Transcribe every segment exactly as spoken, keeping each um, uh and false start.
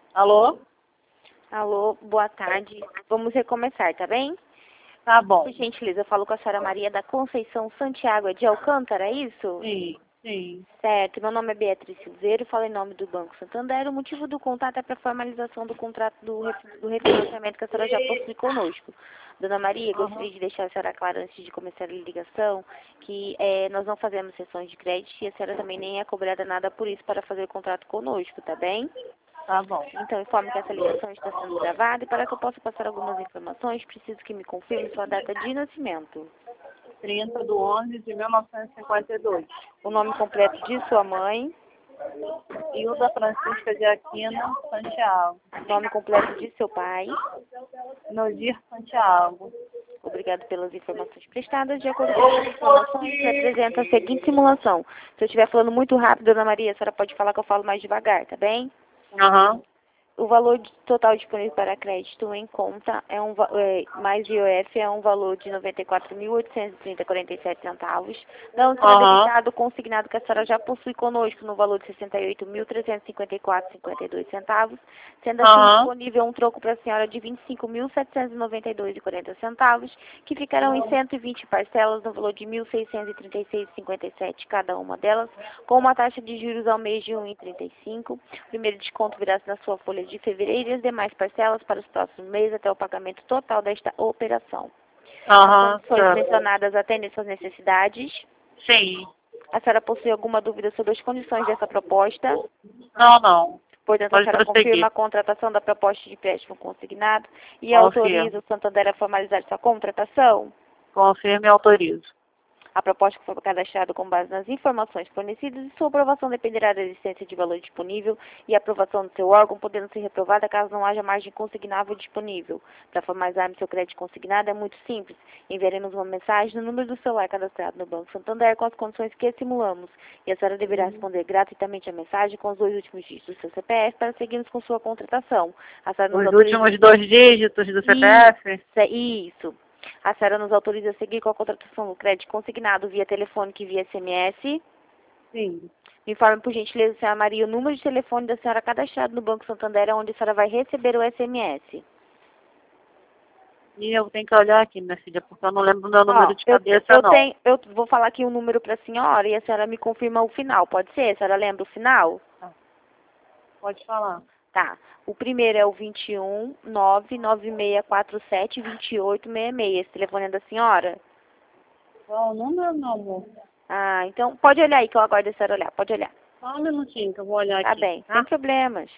Alô? Alô, boa tarde. Vamos recomeçar, tá bem? Tá bom. Por gentileza, eu falo com a senhora Maria da Conceição Santiago de Alcântara, é isso? Sim, sim. Certo, meu nome é Beatriz Silveiro, falo em nome do Banco Santander. O motivo do contato é para formalização do contrato do, re- do refinanciamento que a senhora já possui conosco. Dona Maria, gostaria de deixar a senhora clara antes de começar a ligação que eh, nós não fazemos sessões de crédito e a senhora também nem é cobrada nada por isso para fazer o contrato conosco, tá bem? Tá bom. Então, informe que essa ligação está sendo gravada e para que eu possa passar algumas informações, preciso que me confirme sua data de nascimento. trinta de onze de mil novecentos e cinquenta e dois. O nome completo de sua mãe, Hilda Francisca de Aquino Santiago. nome completo de seu pai. Nodir Santiago. Obrigado pelas informações prestadas. De acordo com as informações, representa a seguinte simulação. Se eu estiver falando muito rápido, Dona Maria, a senhora pode falar que eu falo mais devagar, tá bem? Aham. O valor de- total disponível para crédito em conta é um va- é, mais I O F é um valor de noventa e quatro mil oitocentos e trinta vírgula quarenta e sete centavos. Não será Aham. debitado o consignado que a senhora já possui conosco no valor de sessenta e oito mil trezentos e cinquenta e quatro vírgula cinquenta e dois centavos, sendo assim Aham. disponível um troco para a senhora de vinte e cinco mil setecentos e noventa e dois vírgula quarenta centavos, que ficarão em cento e vinte parcelas no valor de mil seiscentos e trinta e seis vírgula cinquenta e sete cada uma delas, com uma taxa de juros ao mês de um vírgula trinta e cinco. O primeiro desconto virá na sua folha de fevereiro e as demais parcelas para os próximos meses até o pagamento total desta operação. Aham. As condições Tá. mencionadas atendem suas necessidades. Sim. A senhora possui alguma dúvida sobre as condições dessa proposta? Não, não. Portanto, a Pode senhora confirma prosseguir. a contratação da proposta de empréstimo consignado e Confirmo. autoriza o Santander a formalizar sua contratação? Confirme e autorizo. A proposta que foi cadastrada com base nas informações fornecidas e sua aprovação dependerá da existência de valor disponível e aprovação do seu órgão, podendo ser reprovada caso não haja margem consignável disponível. Para formalizar seu crédito consignado é muito simples. Enviaremos uma mensagem no número do celular cadastrado no Banco Santander com as condições que simulamos. E a senhora deverá responder gratuitamente a mensagem com os dois últimos dígitos do seu C P F para seguirmos com sua contratação. A senhora nos Os autoriza... últimos dois dígitos do C P F? Isso. A senhora nos autoriza a seguir com a contratação do crédito consignado via telefônico e via S M S. Sim. Me informe, por gentileza, senhora Maria, o número de telefone da senhora cadastrado no Banco Santander, onde a senhora vai receber o S M S. E eu tenho que olhar aqui, minha filha, porque eu não lembro o meu número Ó, de eu, cabeça, eu, não. tenho, eu vou falar aqui um número para a senhora e a senhora me confirma o final. Pode ser? A senhora lembra o final? Pode falar. Tá. O primeiro é o vinte e um, nove nove seis quatro sete, vinte e oito sessenta e seis. Esse telefone é da senhora? Qual o número, meu amor? Ah, então pode olhar aí que eu aguardo a senhora olhar. Pode olhar. Só um minutinho que eu vou olhar Tá aqui, bem, tá? sem problemas.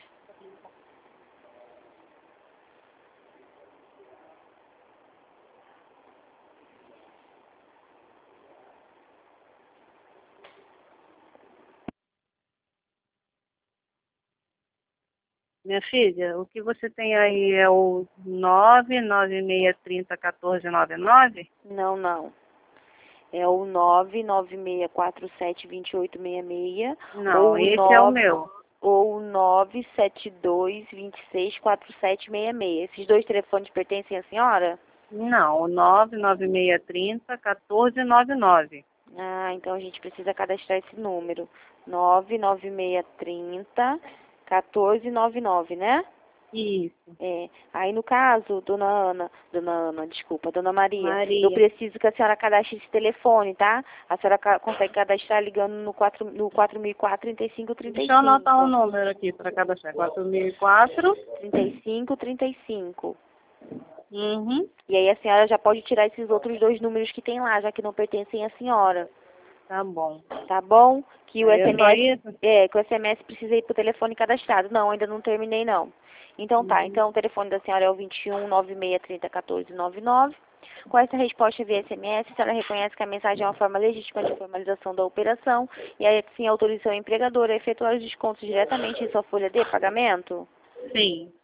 Minha filha, o que você tem aí é o nove nove seis três zero um quatro nove nove? Não, não. É o nove nove seis quatro sete, dois oito seis seis Não, ou o esse é o nove meu. ou o nove sete dois, dois seis, quatro sete seis seis. Esses dois telefones pertencem à senhora? Não, o nove nove seis três zero um quatro nove nove. Ah, então a gente precisa cadastrar esse número. nove nove seis três zero, um quatro nove nove, né? Isso, É, aí no caso, dona Ana, dona Ana, desculpa, dona Maria, eu Maria. preciso que a senhora cadastre esse telefone, tá? A senhora ca- consegue cadastrar ligando no, quatro, no quatro mil e quatro, trinta e cinco, trinta e Deixa eu anotar um cinco. número aqui para cadastrar. quatro mil e quatro. trinta e cinco, trinta e cinco. Uhum. E aí a senhora já pode tirar esses outros dois números que tem lá, já que não pertencem à senhora. Tá bom. Tá bom? Que o Aí é só S M S, isso? é, que o S M S precisa ir pro telefone cadastrado. Não, ainda não terminei não. Então tá, Uhum. então o telefone da senhora é o vinte e um, nove seis três zero, um quatro nove nove. Com essa resposta via S M S, a senhora reconhece que a mensagem é uma forma legítima de formalização da operação e aí sim autoriza o empregador a efetuar os descontos diretamente em sua folha de pagamento? Sim.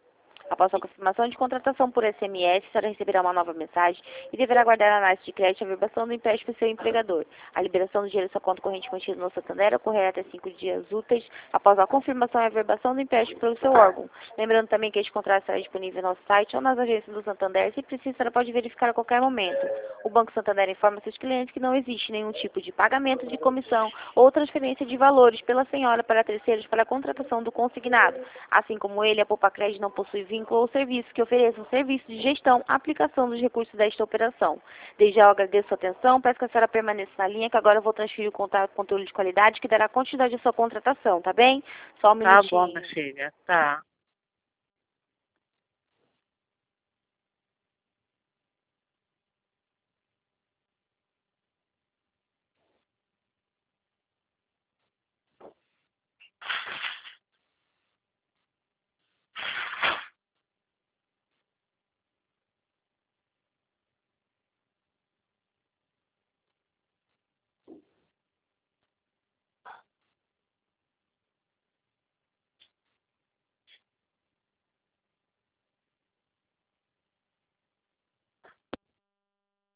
Após a confirmação de contratação por S M S, a senhora receberá uma nova mensagem e deverá aguardar a análise de crédito e a averbação do empréstimo do seu empregador. A liberação do dinheiro em sua conta corrente mantida no Santander ocorrerá até cinco dias úteis após a confirmação e a averbação do empréstimo pelo seu órgão. Lembrando também que este contrato estará disponível no nosso site ou nas agências do Santander. Se precisa, a senhora pode verificar a qualquer momento. O Banco Santander informa seus clientes que não existe nenhum tipo de pagamento de comissão ou transferência de valores pela senhora para terceiros para a contratação do consignado. Assim como ele, a Poupa Crédito não possui vínculo ou serviço que ofereçam serviço de gestão, aplicação dos recursos desta operação. Desde já eu agradeço a sua atenção, peço que a senhora permaneça na linha, que agora eu vou transferir o contato, conteúdo de qualidade que dará continuidade à sua contratação, tá bem? Só um Tá minutinho. bom, minha filha. Tá.